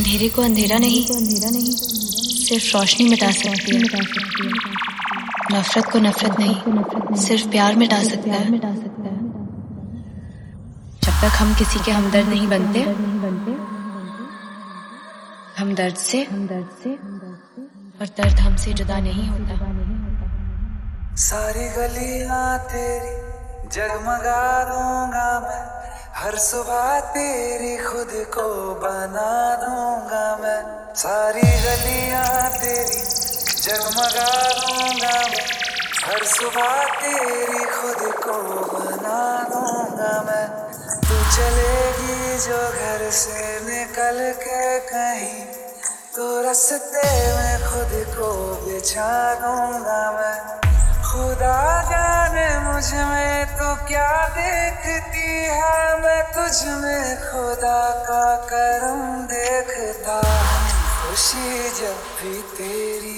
अंधेरे को अंधेरा नहीं सिर्फ रोशनी मिटा सकती है। नफरत को नफरत नहीं सिर्फ प्यार मिटा सकता है। जब तक हम किसी के हमदर्द नहीं बनते, हम दर्द से और दर्द हमसे जुदा नहीं होता। सारी गलियां तेरी जगमगा दूंगा मैं, हर सुबह तेरी खुद को बना दूंगा मैं। सारी गलियां तेरी जगमगा दूंगा मैं, हर सुबह तेरी खुद को बना दूंगा मैं। तू चलेगी जो घर से निकल के कहीं, तो रास्ते में खुद को बिछा दूंगा मैं। खुदा जाने मुझ में तो क्या देखती है, मैं तुझ में खुदा का करम देखता हूँ। खुशी जब भी तेरी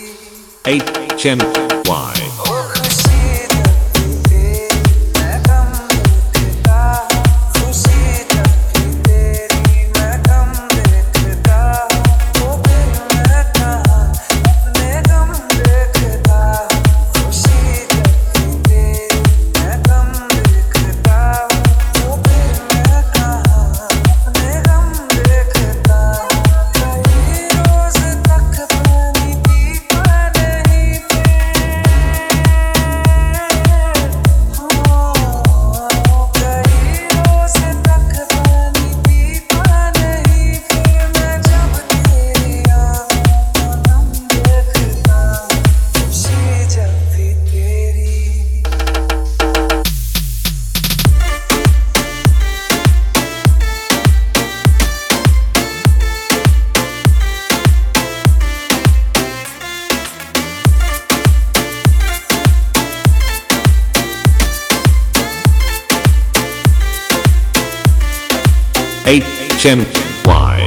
HMY ओ खुशी जब भी तेरी मैं गम देखता हूँ। खुशी जब भी तेरी मैं गम देखता हूँ, तो फिर मैं कहाँ अपने गम देखता हूँ। खुशी जब भी तेरी मैं गम देखता हूँ, तो फिर मैं कहाँ अपने गम देखता हूँ। कई रोज तक पानी पीता नहीं थे, कई रोज तक पानी पीता नहीं थे। मैं जब तेरी आँखों को नम देखता हूँ, खुशी जब भी तेरी HMY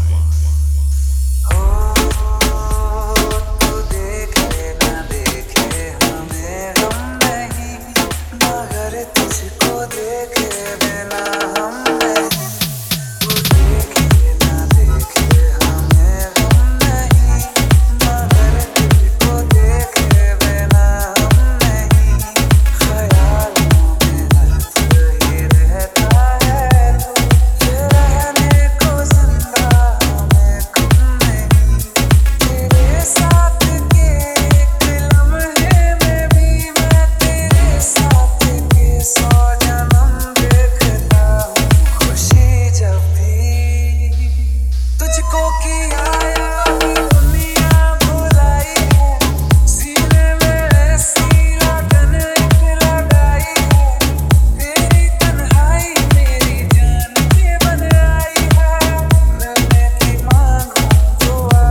तू देखे ना देखे हमें गम नहीं, मगर तुझको देखे बिना हम नहीं। तू देखे ना देखे हमें गम नहीं, मगर तुझको देखे बिना हम नहीं। ख्यालों में हर ही रहता है तू, ये रहने को जिंदा हमें गम नहीं। तेरे साथ के एक लम्हे में भी मैं तेरे साथ के 100 जन्म देखता हूँ। खुशी जब भी तुझको किया याद दुनिया भुलाई है, सीने में ऐसी लगन एक लगाई है। तेरी तन्हाई मेरी जान के बन आई है, मिलने की मांगू दुआ,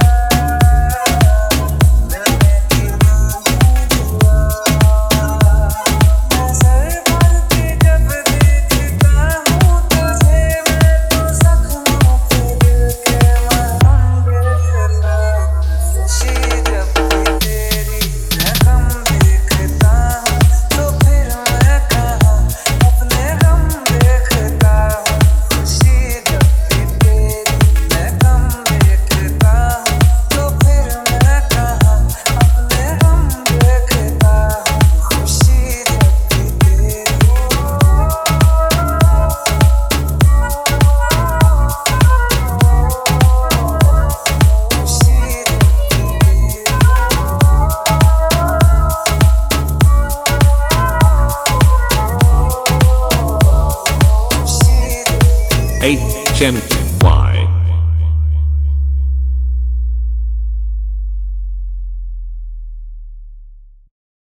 मिलने की मांगू दुआ। नजर भर के जब देखता हूँ तुझे, मैं तो जख्मों पे दिल के मरहम देखता हूँ। खुशी जब भी तेरी मैं गम देखता हूँ, तो फिर मैं कहाँ अपने गम देखता हूँ। खुशी जब भी तेरी मैं गम देखता हूँ, तो फिर मैं कहाँ अपने गम देखता हूँ। खुशी जब भी तेरी HMY